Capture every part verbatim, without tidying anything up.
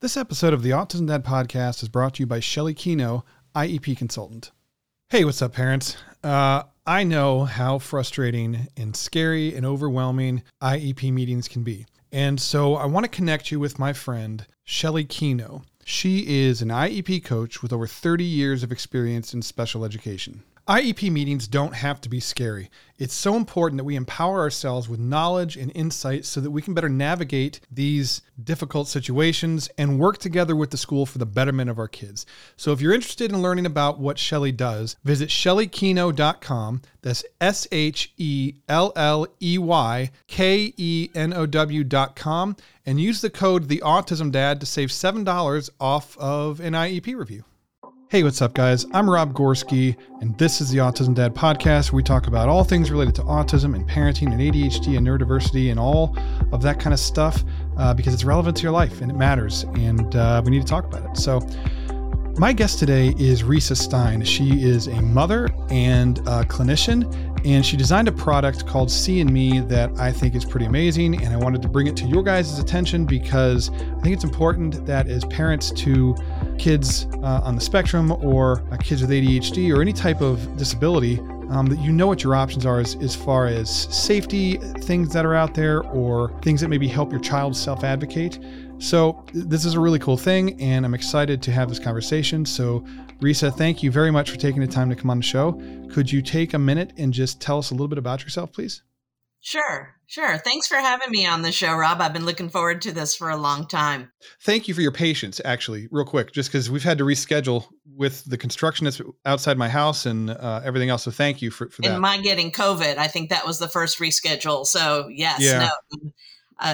This episode of the Autism Dad podcast is brought to you by Shelly Keno, I E P consultant. Hey, what's up, parents? Uh, I know how frustrating and scary and overwhelming I E P meetings can be. And so I want to connect you with my friend, Shelly Keno. She is an I E P coach with over thirty years of experience in special education. I E P meetings don't have to be scary. It's so important that we empower ourselves with knowledge and insight so that we can better navigate these difficult situations and work together with the school for the betterment of our kids. So if you're interested in learning about what Shelly does, visit shelly keno dot com. That's S H E L L E Y K E N O W dot com and use the code The Autism Dad to save seven dollars off of an I E P review. Hey, what's up, guys? I'm Rob Gorski, and this is the Autism Dad podcast, where we talk about all things related to autism and parenting and A D H D and neurodiversity and all of that kind of stuff uh, because it's relevant to your life and it matters, and uh, we need to talk about it. So my guest today is Risa Stein. She is a mother and a clinician, and she designed a product called See in Me that I think is pretty amazing, and I wanted to bring it to your guys' attention because I think it's important that as parents to kids uh, on the spectrum or uh, kids with A D H D or any type of disability, um, that you know what your options are as, as far as safety things that are out there or things that maybe help your child self-advocate. So this is a really cool thing, and I'm excited to have this conversation. So Risa, thank you very much for taking the time to come on the show. Could you take a minute and just tell us a little bit about yourself, please? Sure, sure. Thanks for having me on the show, Rob. I've been looking forward to this for a long time. Thank you for your patience, actually, real quick, just because we've had to reschedule with the construction that's outside my house and uh, everything else. So thank you for, for that. And my getting COVID, I think that was the first reschedule. So yes, yeah. no. Uh,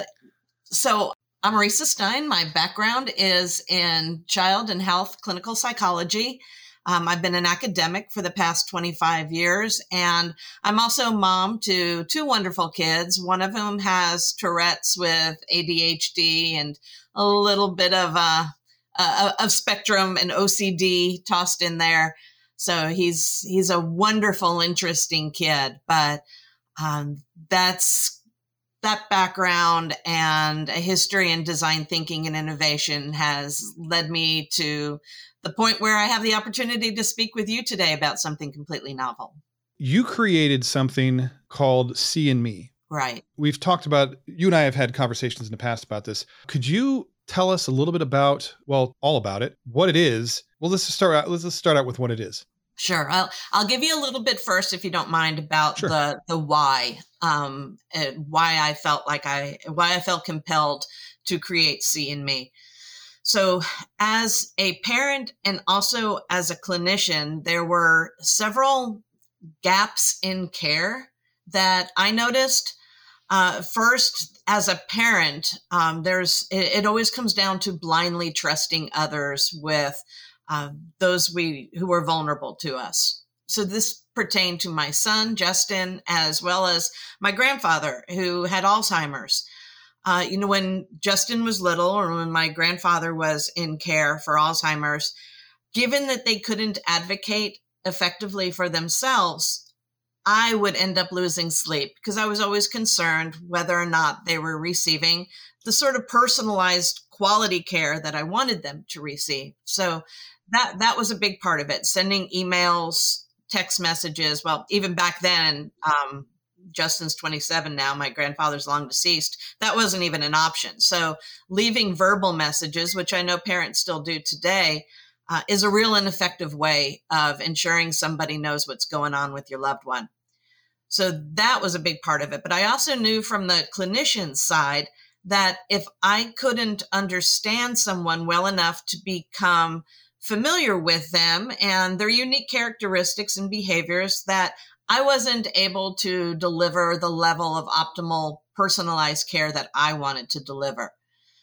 so I'm Risa Stein. My background is in child and health clinical psychology. Um, I've been an academic for the past twenty-five years, and I'm also a mom to two wonderful kids. One of whom has Tourette's with A D H D and a little bit of uh, uh, of spectrum and O C D tossed in there. So he's he's a wonderful, interesting kid. But um, that's that background and a history in design thinking and innovation has led me to the point where I have the opportunity to speak with you today about something completely novel. You created something called See in Me. Right. We've talked about, you and I have had conversations in the past about this. Could you tell us a little bit about, well, all about it, what it is? Well, let's just start out, let's just start out with what it is. Sure. I'll, I'll give you a little bit first, if you don't mind, about Sure. the, the why, um, and why I felt like I, why I felt compelled to create See in Me. So as a parent and also as a clinician, there were several gaps in care that I noticed. Uh, first, as a parent, um, there's it, it always comes down to blindly trusting others with uh, those we who are vulnerable to us. So this pertained to my son, Justin, as well as my grandfather, who had Alzheimer's. Uh, you know, when Justin was little or when my grandfather was in care for Alzheimer's, given that they couldn't advocate effectively for themselves, I would end up losing sleep because I was always concerned whether or not they were receiving the sort of personalized quality care that I wanted them to receive. So that that was a big part of it, sending emails, text messages. Well, even back then, um, Justin's twenty-seven now. My grandfather's long deceased. That wasn't even an option. So leaving verbal messages, which I know parents still do today, uh, is a real and effective way of ensuring somebody knows what's going on with your loved one. So that was a big part of it. But I also knew from the clinician's side that if I couldn't understand someone well enough to become familiar with them and their unique characteristics and behaviors, that I wasn't able to deliver the level of optimal personalized care that I wanted to deliver.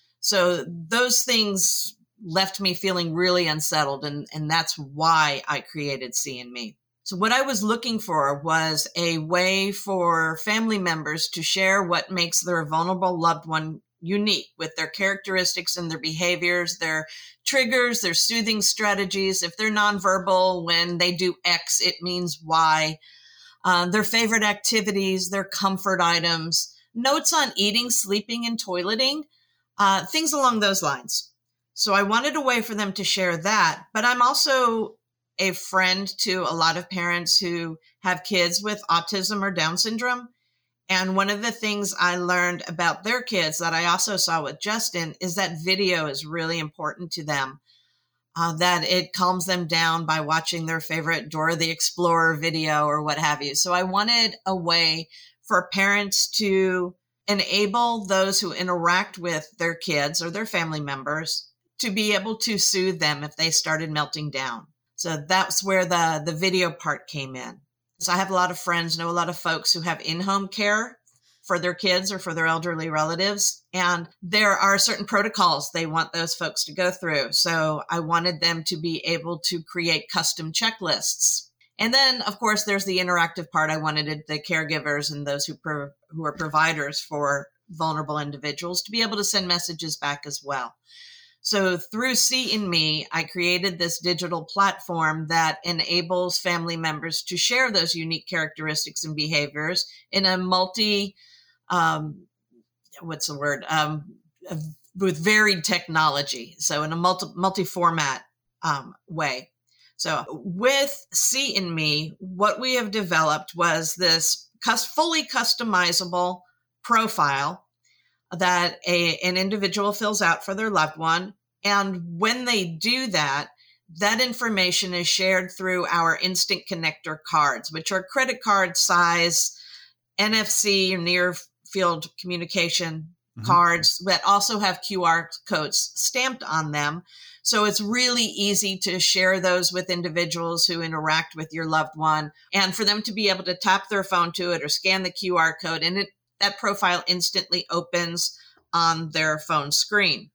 So those things left me feeling really unsettled, and, and that's why I created See in Me. So what I was looking for was a way for family members to share what makes their vulnerable loved one unique, with their characteristics and their behaviors, their triggers, their soothing strategies. If they're nonverbal, when they do X, it means Y. Uh, their favorite activities, their comfort items, notes on eating, sleeping, and toileting, uh, things along those lines. So I wanted a way for them to share that. But I'm also a friend to a lot of parents who have kids with autism or Down syndrome. And one of the things I learned about their kids that I also saw with Justin is that video is really important to them, uh, that it calms them down by watching their favorite Dora the Explorer video or what have you. So I wanted a way for parents to enable those who interact with their kids or their family members to be able to soothe them if they started melting down. So that's where the, the video part came in. So I have a lot of friends, know a lot of folks who have in-home care for their kids or for their elderly relatives. And there are certain protocols they want those folks to go through. So I wanted them to be able to create custom checklists. And then, of course, there's the interactive part. I wanted the caregivers and those who pro- who are providers for vulnerable individuals to be able to send messages back as well. So through See in Me, I created this digital platform that enables family members to share those unique characteristics and behaviors in a multi, um, what's the word, um, with varied technology. So in a multi, multi-format um, way. So with See in Me, what we have developed was this fully customizable profile that a, an individual fills out for their loved one. And when they do that, that information is shared through our Instant Connector cards, which are credit card size N F C, near field communication mm-hmm. cards that also have Q R codes stamped on them. So it's really easy to share those with individuals who interact with your loved one, and for them to be able to tap their phone to it or scan the Q R code, and it, that profile instantly opens on their phone screen.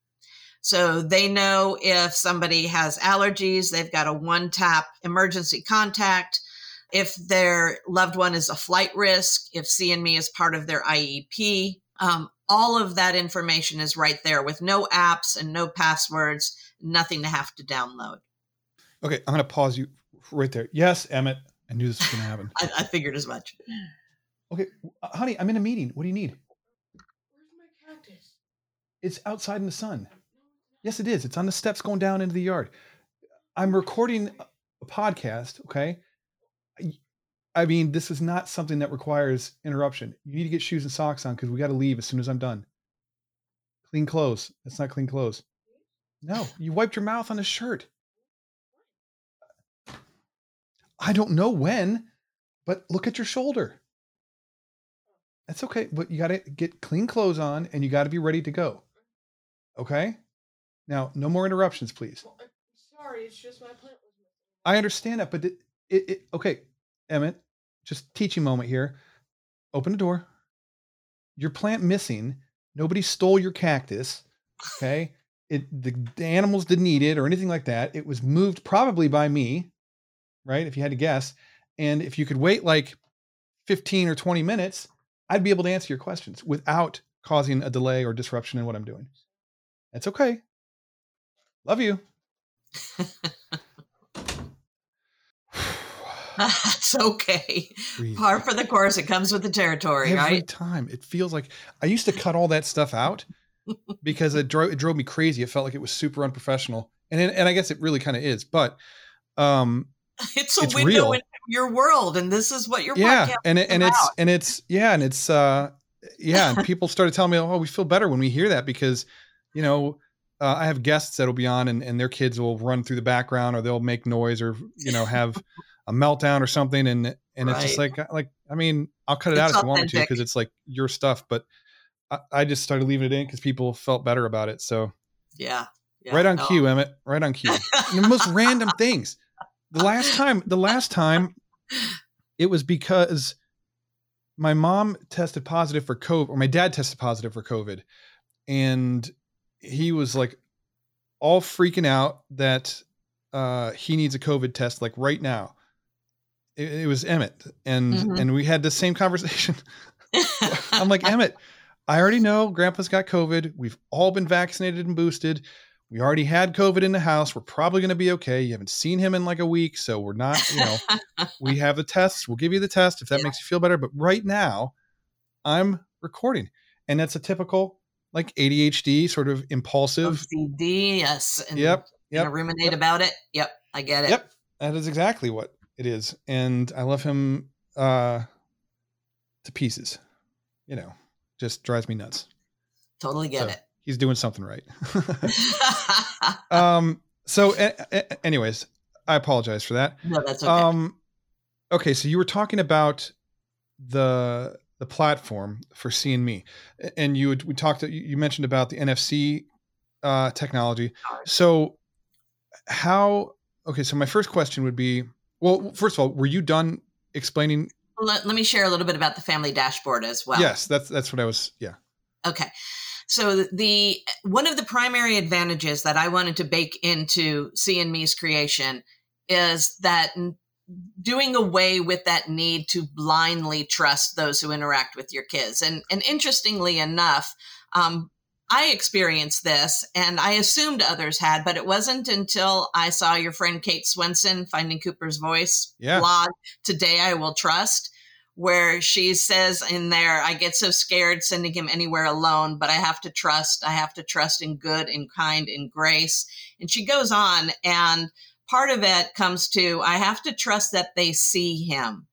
So they know if somebody has allergies, they've got a one-tap emergency contact. If their loved one is a flight risk, if See in Me is part of their I E P, um, all of that information is right there with no apps and no passwords, nothing to have to download. Okay, I'm going to pause you right there. Yes, Emmett, I knew this was going to happen. I, I figured as much. Okay, honey, I'm in a meeting. What do you need? Where's my cactus? It's outside in the sun. Yes, it is. It's on the steps going down into the yard. I'm recording a podcast, okay? I mean, this is not something that requires interruption. You need to get shoes and socks on because we got to leave as soon as I'm done. Clean clothes. That's not clean clothes. No, you wiped your mouth on a shirt. I don't know when, but look at your shoulder. That's okay, but you got to get clean clothes on and you got to be ready to go. Okay? Now, no more interruptions, please. Well, I'm sorry, it's just my plant was missing. I understand that, but it, it, it okay, Emmett, just teaching moment here. Open the door. Your plant missing. Nobody stole your cactus. Okay? It the, the animals didn't eat it or anything like that. It was moved probably by me, right? If you had to guess. And if you could wait like fifteen or twenty minutes, I'd be able to answer your questions without causing a delay or disruption in what I'm doing. That's okay. Love you. That's okay. Breathe. Par for the course. It comes with the territory, Every right? Every time. It feels like I used to cut all that stuff out because it drove, it drove me crazy. It felt like it was super unprofessional. And it, and I guess it really kind of is, but um, it's a it's window real. into your world. And this is what your yeah. podcast And it, is and about. it's, and it's, yeah. And it's, uh, yeah. And people started telling me, oh, we feel better when we hear that because, you know, uh, I have guests that'll be on and, and their kids will run through the background or they'll make noise or, you know, have a meltdown or something. And, and Right. it's just like, like, I mean, I'll cut it It's out if you want me to, authentic. because it's like your stuff, but I, I just started leaving it in because people felt better about it. So Yeah. yeah. right on No. cue, Emmett, right on cue. And the most random things. The last time, the last time it was because my mom tested positive for COVID, or my dad tested positive for COVID. And he was like all freaking out that uh, he needs a COVID test like right now. It, it was Emmett. And, Mhm. and we had the same conversation. I'm like, Emmett, I already know Grandpa's got COVID. We've all been vaccinated and boosted. We already had COVID in the house. We're probably going to be okay. You haven't seen him in like a week. So we're not, you know, we have the tests. We'll give you the test if that Yeah. makes you feel better. But right now I'm recording, and that's a typical, like A D H D, sort of impulsive. O C D, yes. And, Yep. You Yep. know, ruminate Yep. about it. Yep. I get it. Yep. That is exactly what it is. And I love him uh, to pieces. You know, just drives me nuts. Totally get So it. he's doing something right. um, so a- a- anyways, I apologize for that. No, that's okay. Um, okay. So you were talking about the, the platform for See and Me, and you would, we talked, you mentioned about the N F C uh, technology. So how, okay. So my first question would be, well, first of all, were you done explaining? Let, let me share a little bit about the family dashboard as well. Yes, that's, that's what I was. Yeah. Okay. So the one of the primary advantages that I wanted to bake into See and Me's creation is that doing away with that need to blindly trust those who interact with your kids. And, and interestingly enough, um, I experienced this and I assumed others had, but it wasn't until I saw your friend Kate Swenson, Finding Cooper's Voice Yeah. blog, Today I Will Trust, where she says in there, I get so scared sending him anywhere alone, but I have to trust. I have to trust in good and kind and grace. And she goes on, and part of it comes to, I have to trust that they see him.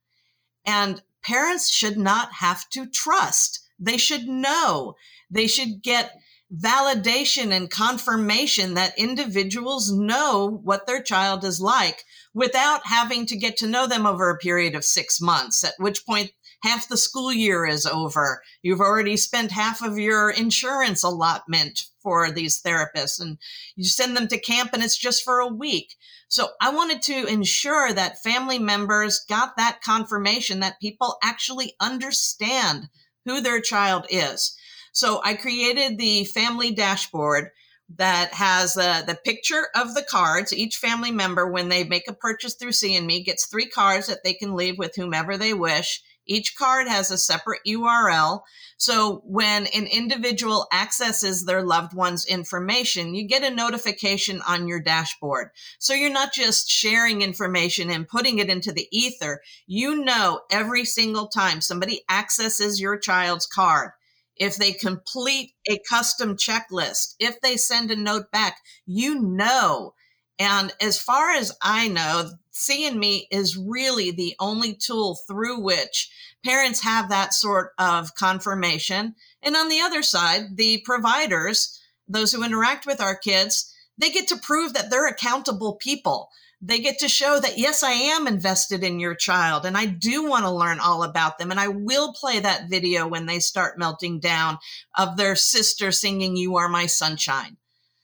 And parents should not have to trust. They should know. They should get validation and confirmation that individuals know what their child is like without having to get to know them over a period of six months, at which point half the school year is over. You've already spent half of your insurance allotment for these therapists, and you send them to camp and it's just for a week. So I wanted to ensure that family members got that confirmation that people actually understand who their child is. So I created the family dashboard that has uh, the picture of the cards. Each family member, when they make a purchase through See and Me, gets three cards that they can leave with whomever they wish. Each card has a separate U R L. So when an individual accesses their loved one's information, you get a notification on your dashboard. So you're not just sharing information and putting it into the ether. You know every single time somebody accesses your child's card, if they complete a custom checklist, if they send a note back, you know. And as far as I know, See and Me is really the only tool through which parents have that sort of confirmation. And on the other side, the providers, those who interact with our kids, they get to prove that they're accountable people. They get to show that, yes, I am invested in your child and I do want to learn all about them. And I will play that video when they start melting down of their sister singing You Are My Sunshine.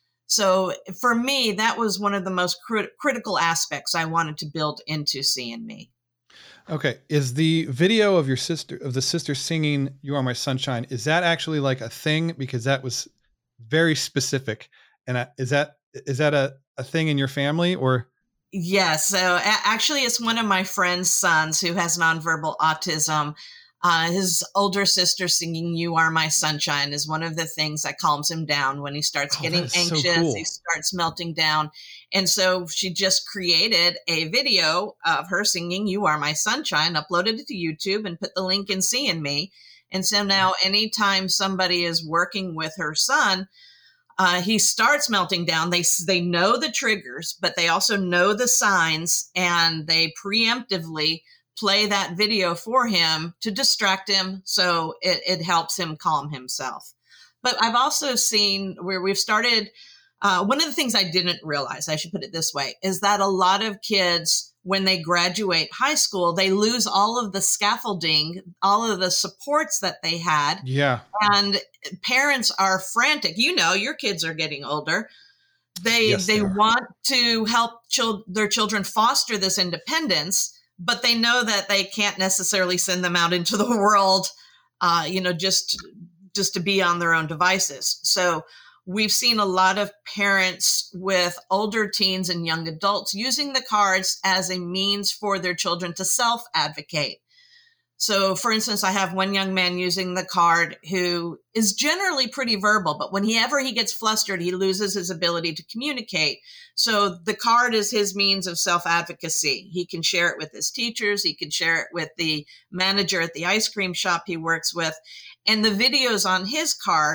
So for me, that was one of the most crit- critical aspects I wanted to build into See and Me. Okay. Is the video of your sister, of the sister singing You Are My Sunshine, is that actually like a thing? Because that was very specific. And I, is that, is that a, a thing in your family or? Yes. So a- actually, it's one of my friend's sons who has nonverbal autism. Uh, his older sister singing You Are My Sunshine is one of the things that calms him down when he starts Oh, getting that is so anxious. cool. He starts melting down. And so she just created a video of her singing You Are My Sunshine, uploaded it to YouTube and put the link in See and Me. And so now anytime somebody is working with her son, Uh, he starts melting down. They they know the triggers, but they also know the signs, and they preemptively play that video for him to distract him, so it, it helps him calm himself. But I've also seen where we've started, uh, one of the things I didn't realize, I should put it this way, is that a lot of kids, when they graduate high school, they lose all of the scaffolding, all of the supports that they had. Yeah. And parents are frantic. You know, your kids are getting older. They Yes, they they are. want to help chil- their children foster this independence, but they know that they can't necessarily send them out into the world, uh, you know, just just to be on their own devices. So we've seen a lot of parents with older teens and young adults using the cards as a means for their children to self-advocate. So, for instance, I have one young man using the card who is generally pretty verbal, but whenever he gets flustered, he loses his ability to communicate. So the card is his means of self-advocacy. He can share it with his teachers. He can share it with the manager at the ice cream shop he works with. And the videos on his card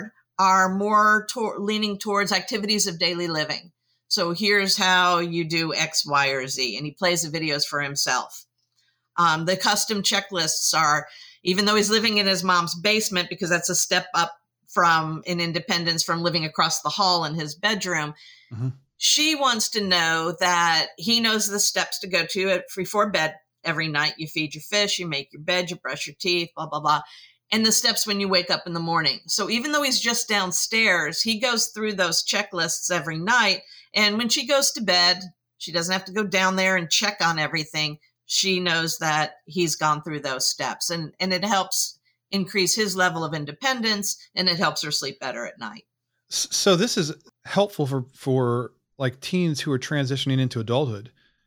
are more to- leaning towards activities of daily living. So here's how you do X, Y, or Z. And he plays the videos for himself. Um, the custom checklists are, even though he's living in his mom's basement, because that's a step up from in independence from living across the hall in his bedroom, mm-hmm. she wants to know that he knows the steps to go to before bed every night. You feed your fish, you make your bed, you brush your teeth, blah, blah, blah. And the steps when you wake up in the morning. So even though he's just downstairs, he goes through those checklists every night. And when she goes to bed, she doesn't have to go down there and check on everything. She knows that he's gone through those steps, and, and it helps increase his level of independence, and it helps her sleep better at night. So this is helpful for, for like teens who are transitioning into adulthood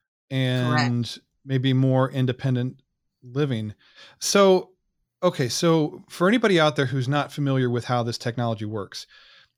and Correct. Maybe more independent living. So, okay. So for anybody out there who's not familiar with how this technology works,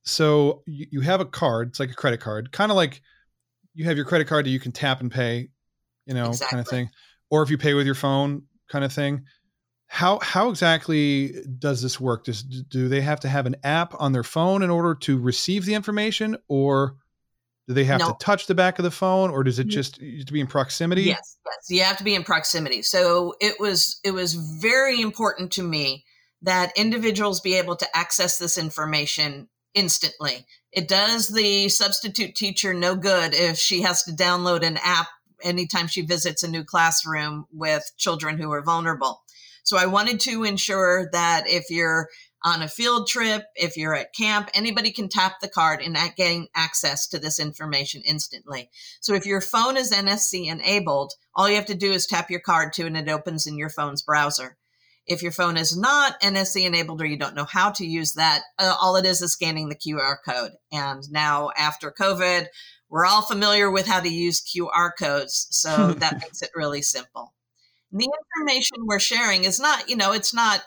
so you, you have a card, it's like a credit card, kind of like you have your credit card that you can tap and pay, you know, exactly. kind of thing. Or if you pay with your phone kind of thing. How, how exactly does this work? Does, do they have to have an app on their phone in order to receive the information, or do they have nope. to touch the back of the phone, or does it just need to be in proximity? Yes, yes, you have to be in proximity. So it was, it was very important to me that individuals be able to access this information instantly. It does the substitute teacher no good if she has to download an app anytime she visits a new classroom with children who are vulnerable. So I wanted to ensure that if you're on a field trip, if you're at camp, anybody can tap the card and gain access to this information instantly. So if your phone is N S C enabled, all you have to do is tap your card to, and it opens in your phone's browser. If your phone is not N S C enabled, or you don't know how to use that, uh, all it is is scanning the Q R code. And now after COVID, we're all familiar with how to use Q R codes. So that makes it really simple. The information we're sharing is not, you know, it's not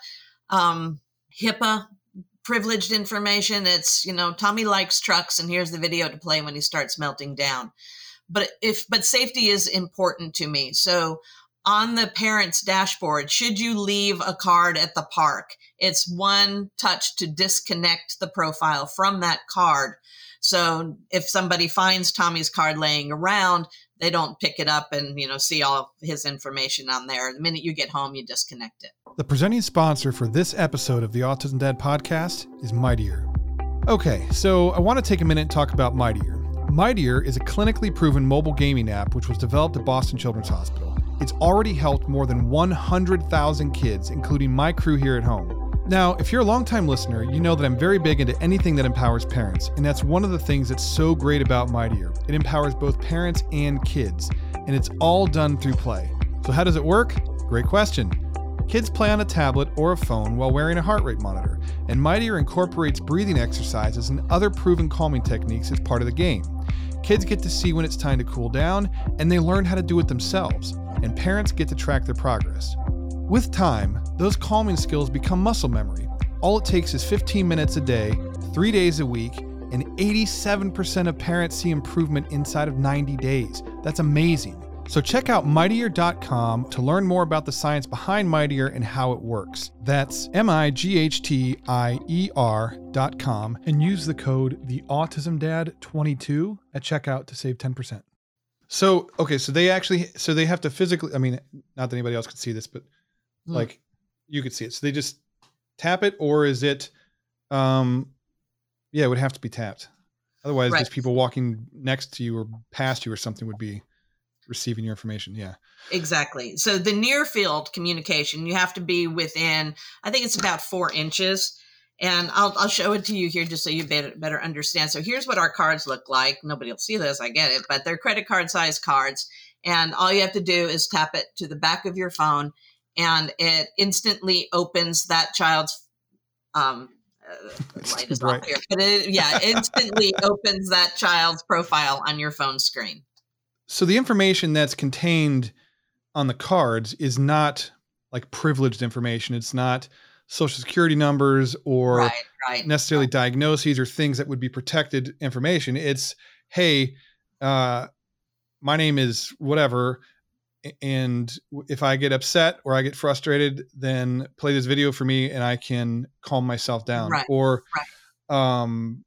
um, HIPAA privileged information. It's, you know, Tommy likes trucks and here's the video to play when he starts melting down. But if, but safety is important to me. So on the parent's dashboard, should you leave a card at the park, it's one touch to disconnect the profile from that card. So if somebody finds Tommy's card laying around, they don't pick it up and, you know, see all his information on there. The minute you get home, you disconnect it. The presenting sponsor for this episode of the Autism Dad podcast is Mightier. Okay, so I want to take a minute and talk about Mightier. Mightier is a clinically proven mobile gaming app which was developed at Boston Children's Hospital. It's already helped more than one hundred thousand kids, including my crew here at home. Now, if you're a longtime listener, you know that I'm very big into anything that empowers parents, and that's one of the things that's so great about Mightier. It empowers both parents and kids, and it's all done through play. So how does it work? Great question. Kids play on a tablet or a phone while wearing a heart rate monitor, and Mightier incorporates breathing exercises and other proven calming techniques as part of the game. Kids get to see when it's time to cool down, and they learn how to do it themselves, and parents get to track their progress. With time, those calming skills become muscle memory. All it takes is fifteen minutes a day, three days a week, and eighty-seven percent of parents see improvement inside of ninety days. That's amazing. So check out mightier dot com to learn more about the science behind Mightier and how it works. That's M I G H T I E R dot com and use the code the autism dad twenty-two at checkout to save ten percent. So, okay, so they actually, so they have to physically, I mean, not that anybody else could see this, but mm. like you could see it. So they just tap it, or is it, um, yeah, it would have to be tapped. Otherwise, right. There's people walking next to you or past you or something would be receiving your information. Yeah, exactly. So the near field communication, you have to be within, I think it's about four inches. And I'll, I'll show it to you here just so you better, better understand. So here's what our cards look like. Nobody will see this, I get it, but they're credit card size cards. And all you have to do is tap it to the back of your phone, and it instantly opens that child's, um, uh, the light is off here, but it, yeah, instantly opens that child's profile on your phone screen. So the information that's contained on the cards is not like privileged information. It's not social security numbers or right, right, necessarily right. diagnoses or things that would be protected information. It's, hey, uh, my name is whatever. And if I get upset or I get frustrated, then play this video for me and I can calm myself down. Right, or, Um,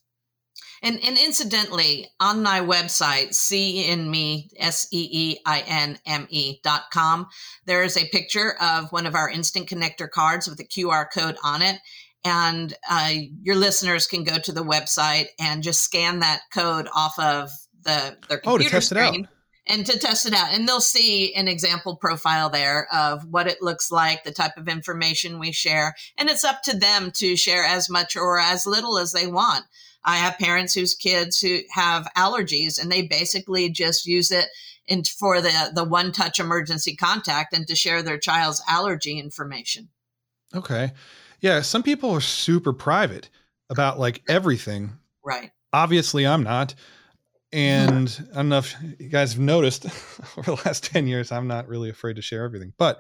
And, and incidentally, on my website, see in me, S E E I N M E dot com, there is a picture of one of our Instant Connector cards with a Q R code on it. And uh, your listeners can go to the website and just scan that code off of the their computer oh, to test screen. it out. And to test it out. And they'll see an example profile there of what it looks like, the type of information we share. And it's up to them to share as much or as little as they want. I have parents whose kids who have allergies, and they basically just use it in, for the, the one-touch emergency contact and to share their child's allergy information. Okay. Yeah. Some people are super private about like everything. Right. Obviously, I'm not. And I don't know if you guys have noticed over the last ten years, I'm not really afraid to share everything. But,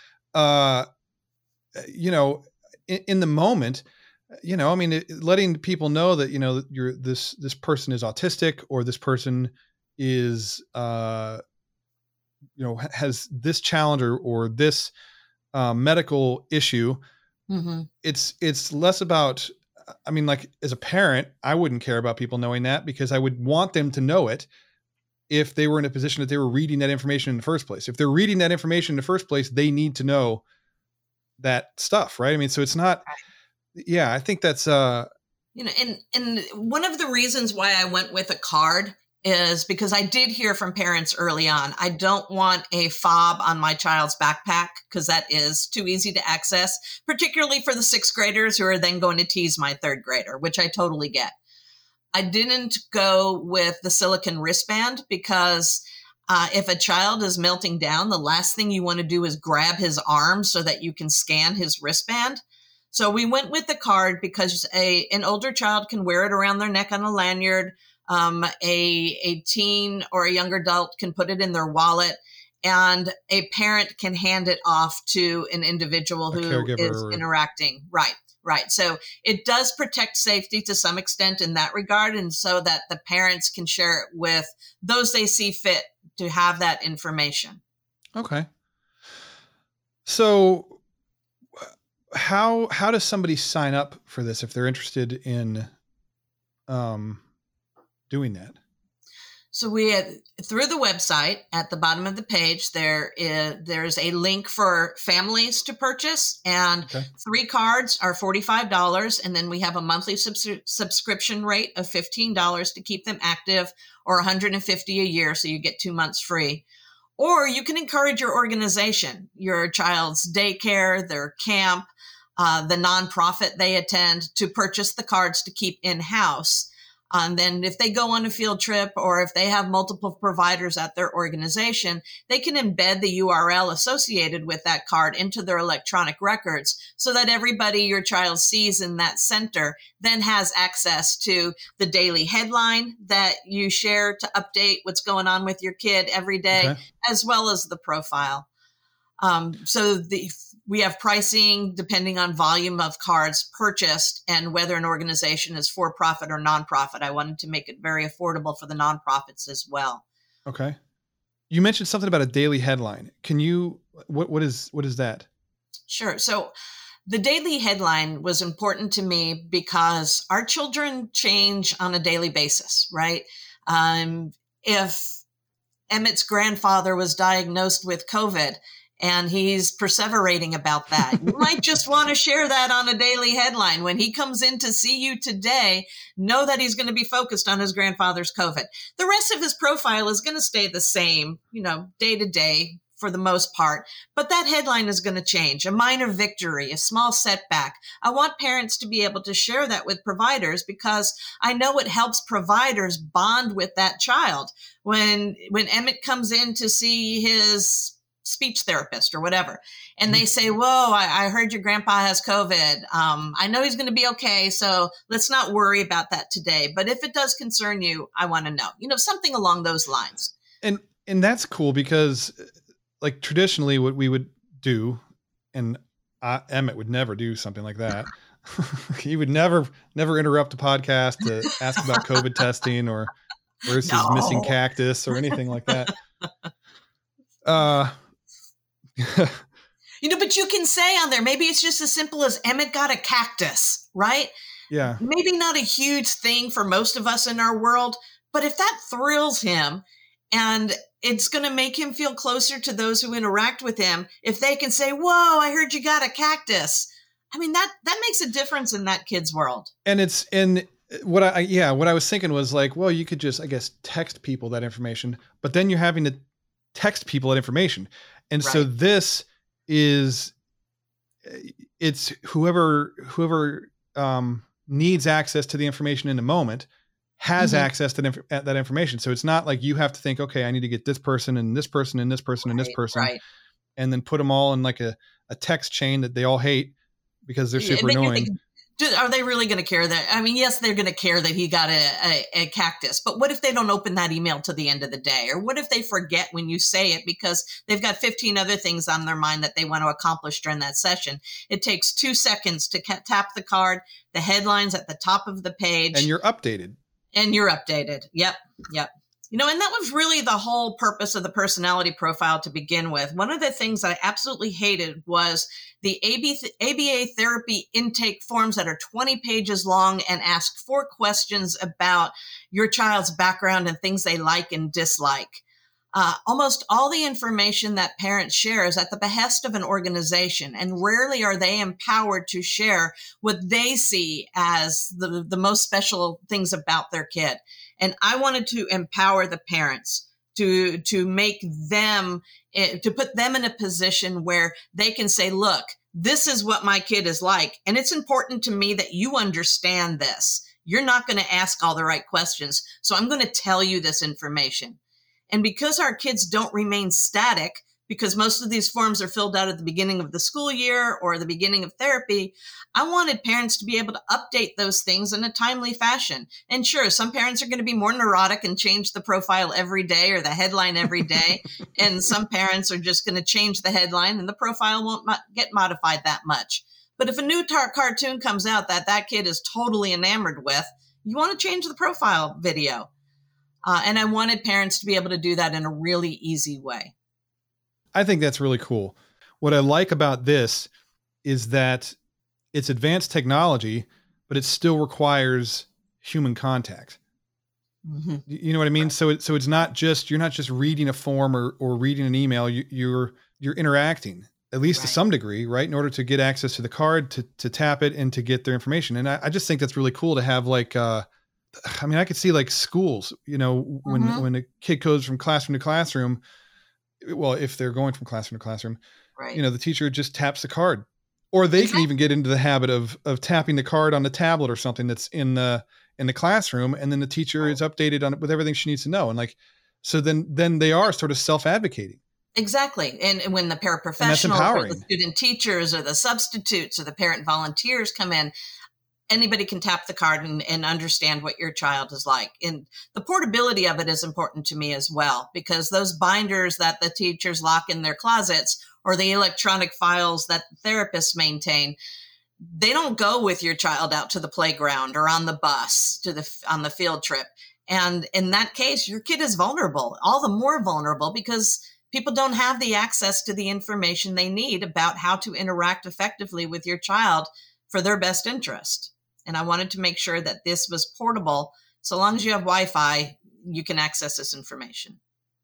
uh, you know, in, in the moment, you know, I mean, it, letting people know that, you know, that you're this, this person is autistic, or this person is, uh, you know, has this challenge or, or this uh, medical issue. Mm-hmm. It's, it's less about, I mean, like as a parent, I wouldn't care about people knowing that, because I would want them to know it if they were in a position that they were reading that information in the first place. If they're reading that information in the first place, they need to know that stuff. Right. I mean, so it's not, yeah, I think that's, uh, you know, and, and one of the reasons why I went with a card is because I did hear from parents early on, I don't want a fob on my child's backpack because that is too easy to access, particularly for the sixth graders who are then going to tease my third grader, which I totally get. I didn't go with the silicone wristband because uh, if a child is melting down, the last thing you want to do is grab his arm so that you can scan his wristband. So we went with the card because a an older child can wear it around their neck on a lanyard. Um, a, a teen or a young adult can put it in their wallet, and a parent can hand it off to an individual A who caregiver is or- interacting. Right, right. So it does protect safety to some extent in that regard, and so that the parents can share it with those they see fit to have that information. Okay. So how, how does somebody sign up for this if they're interested in, um, doing that? So we had, through the website at the bottom of the page, there is there's a link for families to purchase, and Okay. three cards are forty-five dollars. And then we have a monthly subs- subscription rate of fifteen dollars to keep them active, or one hundred fifty dollars a year. So you get two months free. Or you can encourage your organization, your child's daycare, their camp, uh, the nonprofit they attend, to purchase the cards to keep in-house. And then if they go on a field trip, or if they have multiple providers at their organization, they can embed the U R L associated with that card into their electronic records, so that everybody your child sees in that center then has access to the daily headline that you share to update what's going on with your kid every day, Okay. as well as the profile. Um, so the, we have pricing depending on volume of cards purchased and whether an organization is for profit or nonprofit. I wanted to make it very affordable for the nonprofits as well. Okay. You mentioned something about a daily headline. Can you, what, what is, what is that? Sure. So the daily headline was important to me because our children change on a daily basis, right? Um, if Emmett's grandfather was diagnosed with COVID, and he's perseverating about that, you might just want to share that on a daily headline. When he comes in to see you today, know that he's going to be focused on his grandfather's COVID. The rest of his profile is going to stay the same, you know, day to day for the most part, but that headline is going to change. A minor victory, a small setback. I want parents to be able to share that with providers, because I know it helps providers bond with that child. When, when Emmett comes in to see his speech therapist or whatever, and they say, whoa, I, I heard your grandpa has COVID. Um, I know he's going to be okay, so let's not worry about that today. But if it does concern you, I want to know, you know, something along those lines. And, and that's cool, because like traditionally what we would do, and uh, Emmett would never do something like that. He would never, never interrupt a podcast to ask about COVID testing or where's No. his missing cactus or anything like that. Uh, You know, but you can say on there, maybe it's just as simple as Emmett got a cactus, right? Yeah. Maybe not a huge thing for most of us in our world, but if that thrills him and it's going to make him feel closer to those who interact with him, if they can say, whoa, I heard you got a cactus. I mean, that, that makes a difference in that kid's world. And it's in what I, yeah, what I was thinking was like, well, you could just, I guess, text people that information, but then you're having to text people that information. And right. so this is, it's whoever, whoever, um, needs access to the information in the moment has mm-hmm. access to inf- that information. So it's not like you have to think, okay, I need to get this person and this person and this person right, and this person right. and then put them all in like a, a text chain that they all hate because they're super annoying. Thinking, do, are they really going to care that? I mean, yes, they're going to care that he got a, a, a cactus, but what if they don't open that email to the end of the day? Or what if they forget when you say it because they've got fifteen other things on their mind that they want to accomplish during that session? It takes two seconds to ca- tap the card, the headlines at the top of the page. And you're updated. And you're updated. Yep. Yep. You know, and that was really the whole purpose of the personality profile to begin with. One of the things that I absolutely hated was the A B, A B A therapy intake forms that are twenty pages long and ask four questions about your child's background and things they like and dislike. Uh, almost all the information that parents share is at the behest of an organization, and rarely are they empowered to share what they see as the, the most special things about their kid. And I wanted to empower the parents to, to make them, to put them in a position where they can say, look, this is what my kid is like. And it's important to me that you understand this. You're not going to ask all the right questions. So I'm going to tell you this information. And because our kids don't remain static, because most of these forms are filled out at the beginning of the school year or the beginning of therapy, I wanted parents to be able to update those things in a timely fashion. And sure, some parents are going to be more neurotic and change the profile every day or the headline every day. And some parents are just going to change the headline and the profile won't mo- get modified that much. But if a new tar- cartoon comes out that that kid is totally enamored with, you want to change the profile video. Uh, and I wanted parents to be able to do that in a really easy way. I think that's really cool. What I like about this is that it's advanced technology, but it still requires human contact. Mm-hmm. You know what I mean? Right. So it, so it's not just, you're not just reading a form or, or reading an email. You, you're, you're interacting at least right. to some degree, right? In order to get access to the card, to, to tap it and to get their information. And I, I just think that's really cool to have like, uh, I mean, I could see like schools, you know, when, mm-hmm. when a kid goes from classroom to classroom, well, if they're going from classroom to classroom, right. you know, the teacher just taps the card, or they exactly. can even get into the habit of, of tapping the card on the tablet or something that's in the, in the classroom. And then the teacher right. is updated on it with everything she needs to know. And like, so then, then they are sort of self-advocating. Exactly. And when the paraprofessionals or the student teachers or the substitutes or the parent volunteers come in, anybody can tap the card and, and understand what your child is like. And the portability of it is important to me as well, because those binders that the teachers lock in their closets or the electronic files that the therapists maintain, they don't go with your child out to the playground or on the bus to the on the field trip. And in that case, your kid is vulnerable, all the more vulnerable because people don't have the access to the information they need about how to interact effectively with your child for their best interest. And I wanted to make sure that this was portable. So long as you have Wi-Fi, you can access this information.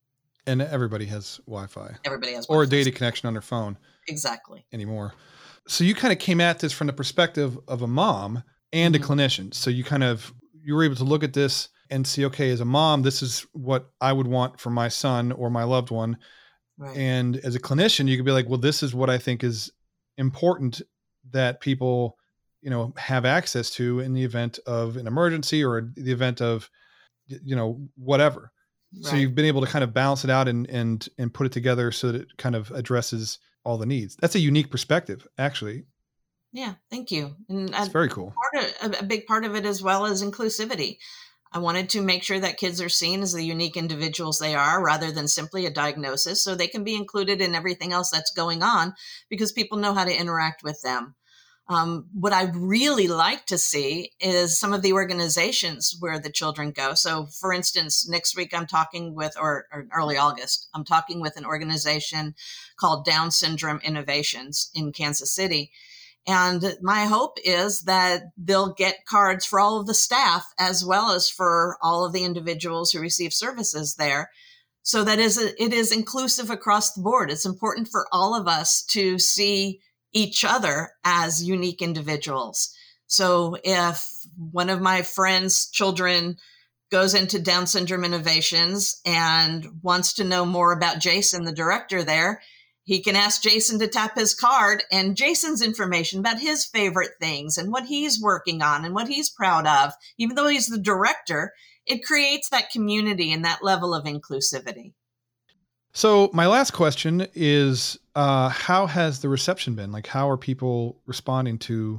And everybody has Wi-Fi. Everybody has Wi-Fi. Or a data connection on their phone. Exactly. Anymore. So you kind of came at this from the perspective of a mom and mm-hmm. a clinician. So you kind of, you were able to look at this and see, okay, as a mom, this is what I would want for my son or my loved one. Right. And as a clinician, you could be like, well, this is what I think is important that people, you know, have access to in the event of an emergency or the event of, you know, whatever. Right. So you've been able to kind of balance it out and, and, and put it together so that it kind of addresses all the needs. That's a unique perspective, actually. Yeah. Thank you. And it's very cool. Part of, a big part of it as well as inclusivity. I wanted to make sure that kids are seen as the unique individuals they are rather than simply a diagnosis, so they can be included in everything else that's going on because people know how to interact with them. Um, what I'd really like to see is some of the organizations where the children go. So for instance, next week I'm talking with, or, or early August, I'm talking with an organization called Down Syndrome Innovations in Kansas City. And my hope is that they'll get cards for all of the staff as well as for all of the individuals who receive services there. So that is a, it is inclusive across the board. It's important for all of us to see each other as unique individuals. So if one of my friends' children goes into Down Syndrome Innovations and wants to know more about Jason, the director there, he can ask Jason to tap his card, and Jason's information about his favorite things and what he's working on and what he's proud of, even though he's the director, it creates that community and that level of inclusivity. So my last question is, uh, how has the reception been? Like, how are people responding to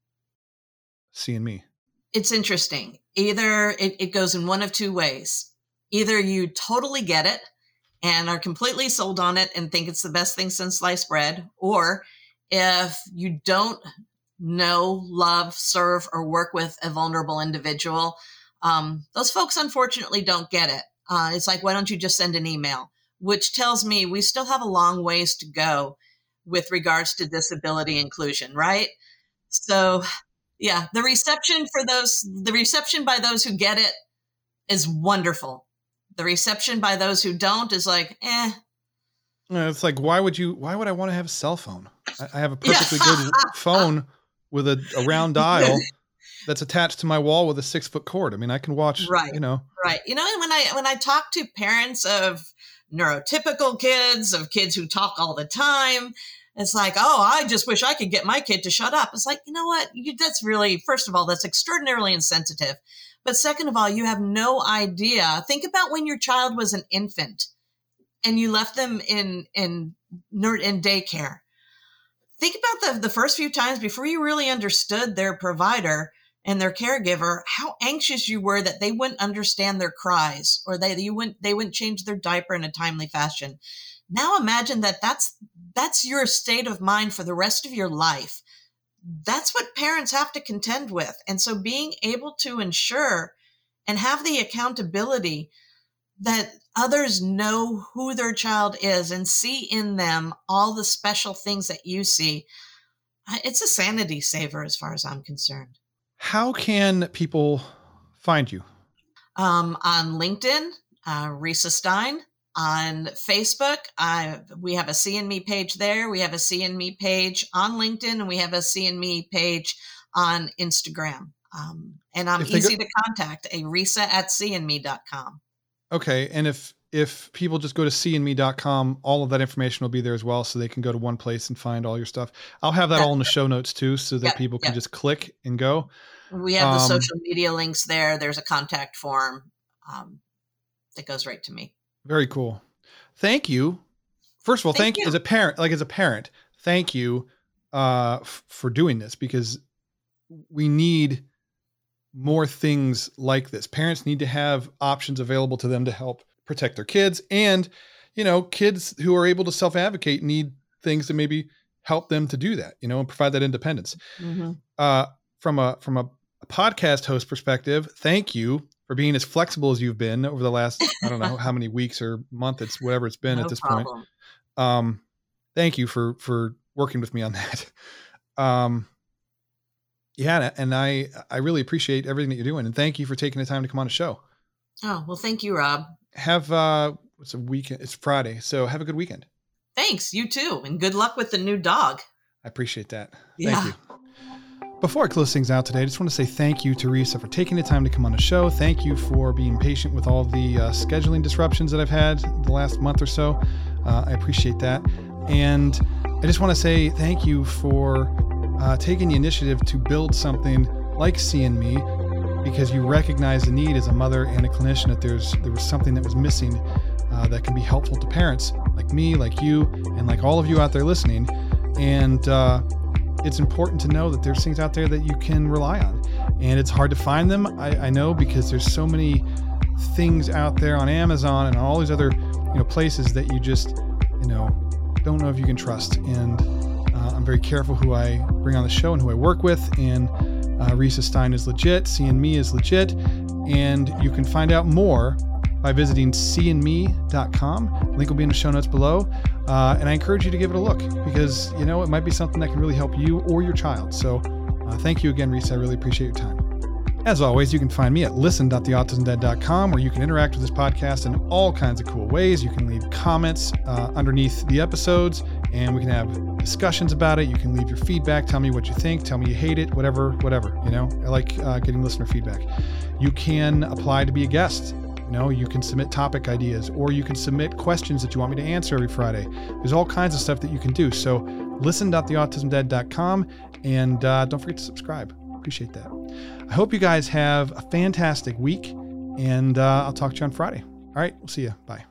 Seeing Me? It's interesting. Either it, it goes in one of two ways. Either you totally get it and are completely sold on it and think it's the best thing since sliced bread, or if you don't know, love, serve, or work with a vulnerable individual, um, those folks unfortunately don't get it. Uh, it's like, why don't you just send an email? Which tells me we still have a long ways to go with regards to disability inclusion, right? So yeah, the reception for those, the reception by those who get it is wonderful. The reception by those who don't is like, eh. It's like, why would you, why would I want to have a cell phone? I, I have a perfectly good phone with a, a round dial that's attached to my wall with a six foot cord. I mean, I can watch, right, you know. Right. You know, when I, when I talk to parents of neurotypical kids, of kids who talk all the time, it's like, oh, I just wish I could get my kid to shut up. It's like, you know what? You, that's really, first of all, that's extraordinarily insensitive. But second of all, you have no idea. Think about when your child was an infant and you left them in, in, in daycare. Think about the, the first few times before you really understood their provider and their caregiver, how anxious you were that they wouldn't understand their cries or they, you wouldn't, they wouldn't change their diaper in a timely fashion. Now imagine that that's, that's your state of mind for the rest of your life. That's what parents have to contend with. And so being able to ensure and have the accountability that others know who their child is and see in them all the special things that you see, it's a sanity saver as far as I'm concerned. How can people find you? Um, on LinkedIn, uh, Risa Stein. On Facebook, I, we have a Seeing Me page there. We have a Seeing Me page on LinkedIn, and we have a Seeing Me page on Instagram. Um, and I'm easy go- to contact, a Risa at seeing me dot com. Okay. And if, if people just go to seeing me dot com, all of that information will be there as well. So they can go to one place and find all your stuff. I'll have that That's all in the show notes too, so that yep, people can yep. just click and go. We have the um, social media links there. There's a contact form um, that goes right to me. Very cool. Thank you. First of all, thank, thank you as a parent, like as a parent, thank you uh, f- for doing this, because we need more things like this. Parents need to have options available to them to help protect their kids. And, you know, kids who are able to self-advocate need things to maybe help them to do that, you know, and provide that independence. Mm-hmm. Uh, from a, from a, a podcast host perspective, thank you for being as flexible as you've been over the last, I don't know how many weeks or month, it's whatever it's been no at this problem. point. Um, thank you for, for working with me on that. Um, yeah. And I, I really appreciate everything that you're doing, and thank you for taking the time to come on the show. Oh, well, thank you, Rob. Have, uh, it's a weekend. It's Friday. So have a good weekend. Thanks. You too. And good luck with the new dog. I appreciate that. Yeah. Thank you. Before I close things out today, I just want to say thank you to Risa for taking the time to come on the show. Thank you for being patient with all the uh, scheduling disruptions that I've had the last month or so. Uh, I appreciate that. And I just want to say thank you for uh, taking the initiative to build something like Seeing Me, because you recognize the need as a mother and a clinician that there's there was something that was missing uh, that can be helpful to parents like me, like you, and like all of you out there listening. And uh, it's important to know that there's things out there that you can rely on, and it's hard to find them. I, I know, because there's so many things out there on Amazon and all these other, you know, places that you just, you know, don't know if you can trust. And uh, I'm very careful who I bring on the show and who I work with. And uh, Risa Stein is legit. Seeing Me is legit. And you can find out more by visiting see in me dot com. Link will be in the show notes below. Uh, and I encourage you to give it a look because, you know, it might be something that can really help you or your child. So uh, thank you again, Reese. I really appreciate your time. As always, you can find me at listen dot the autism dad dot com, where you can interact with this podcast in all kinds of cool ways. You can leave comments uh, underneath the episodes, and we can have discussions about it. You can leave your feedback. Tell me what you think. Tell me you hate it. Whatever, whatever. You know, I like uh, getting listener feedback. You can apply to be a guest. You know, you can submit topic ideas, or you can submit questions that you want me to answer every Friday. There's all kinds of stuff that you can do. So listen dot the autism dad dot com, and uh, don't forget to subscribe. Appreciate that. I hope you guys have a fantastic week, and uh, I'll talk to you on Friday. All right, we'll see you. Bye.